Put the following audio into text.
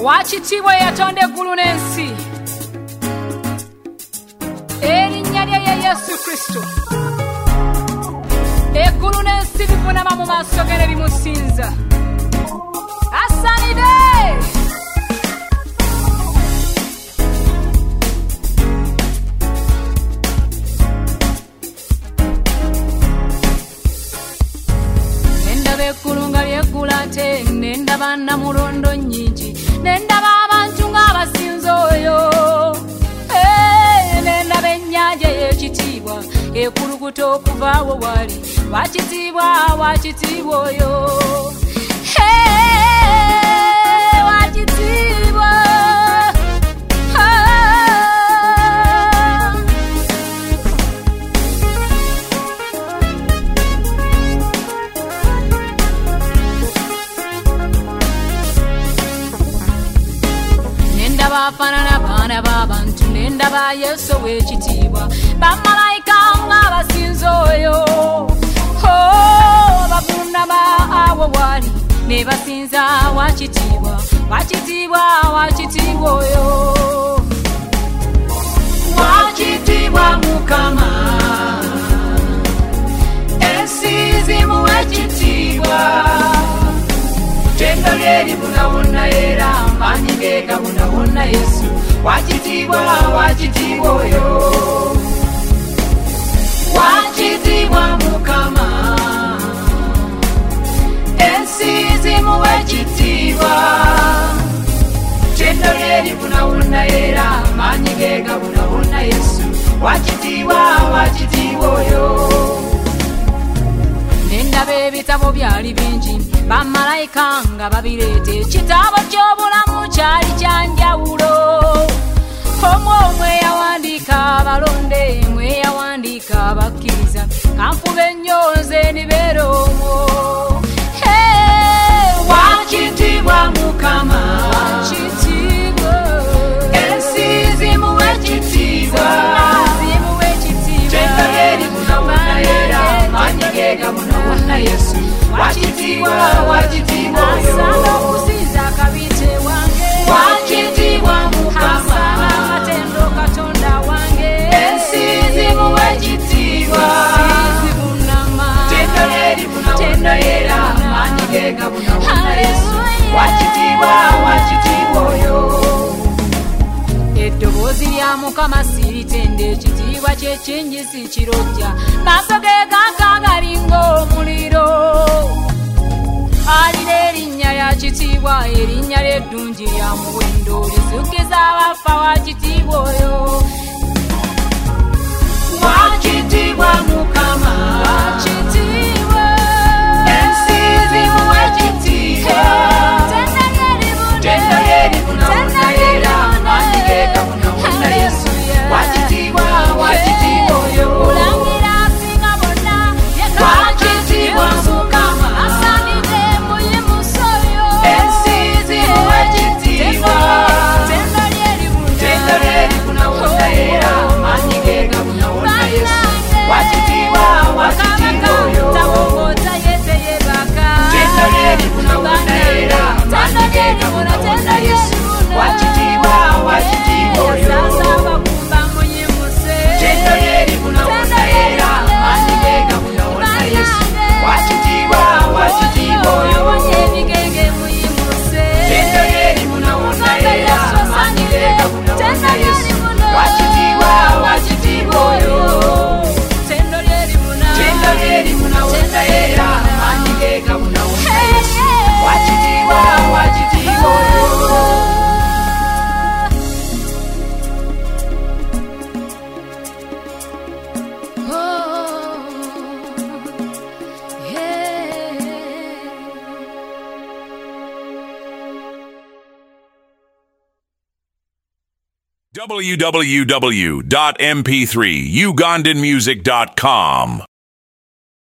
wakitiibwa yatonda eggulu n'ensi erinnya lye ye Yesu Kristo eggulu n'ensi bivunama mu maaso ge ne bimusinza asanide eggulu nga lyeggula ate nendaba namulondo nnyingi nendaba abantu ng'abasinza oyo nendaba ennyanja y'ekitiibwa ekulukuta okuva awo wali wakitiibwa wakitiibwa oyo wakitiibwa bafanana baana b'abantu nendaba Yesu w'ekitiibwa bamalayika ng'abasinza oyo bavunama awo wali ne basinza wakitiibwa wakitiibwa wakitiibwa oyo wakitiibwa Mukama ensi zimuwe ekitiibwa tendo lye libunawona era amaanyi ge gabunawona Yesu wakitiibwa wakitiibwa oyo wakitiibwa Mukama ensi zimuwe ekitiibwa tendo lye libunawona era amaanyi ge gabunawona Yesu wakitiibwa wakitiibwa oyo nendaba ebitabo byali bingi bamalayika nga babireeta ekitabo ky'obulamu kyali kyanjawulo omwe yawandiika abalonde mwe yawandiika abakkiriza kanfuba ennyoze nibeera omwo wakitiibwa Mukama wakitiibwa ensi zimuwe ekitiibwa tendo lye libunawona era amaanyi ge gabunawona Yesu wakitiibwa wakitiibwa oyo okusinza akabite wange wakitiibwa Mukama amatendo Katonda wange ensi zimuwe ekitiibwa zibunama tendo lye libunawona era amaanyi ge gabunawona Yesu wakitiibwa wakitiibwa oyo eddoboozi lya Mukama siritende ekitiibwa kye kingi si kirojja maaso ge galinga omuliro alina erinnya ya kitiibwa erinnya ly'eddungi lya muwendo lizukiza abafa wakitiibwa oyo wakitiibwa Mukama wakitiibwa ensi zimuwe ekitiibwa tendo lye libunawona era amaanyi ge gabunawona Yesu wakitiibwa wakitiibwa oyo olangira asinga bonna wakitiibwa Mukama asanide muyimusa oyo ensi zimuwe ekitiibwa tendo lye libunawona era amaanyi ge gabunawona Yesu wakitiibwa wakitiibwa oyo tabongota yeteyebaka tendo lye libunawona era amaanyi ge gabunawona Yesu wakitiibwa wakitiibwa oyo bakumba muyimuse tendo lye libunawona era amaanyi ge gabunawona Yesu wakitiibwa wakitiibwa oyo ebigenge muyimuse tendo lye libunawona era amaanyi ge gabunawona Yesu wakitiibwa wakitiibwa oyo tendo lye libunawona era amaanyi ge gabunawona Yesu wakitiibwa wakitiibwa oyo www.mp3ugandanmusic.com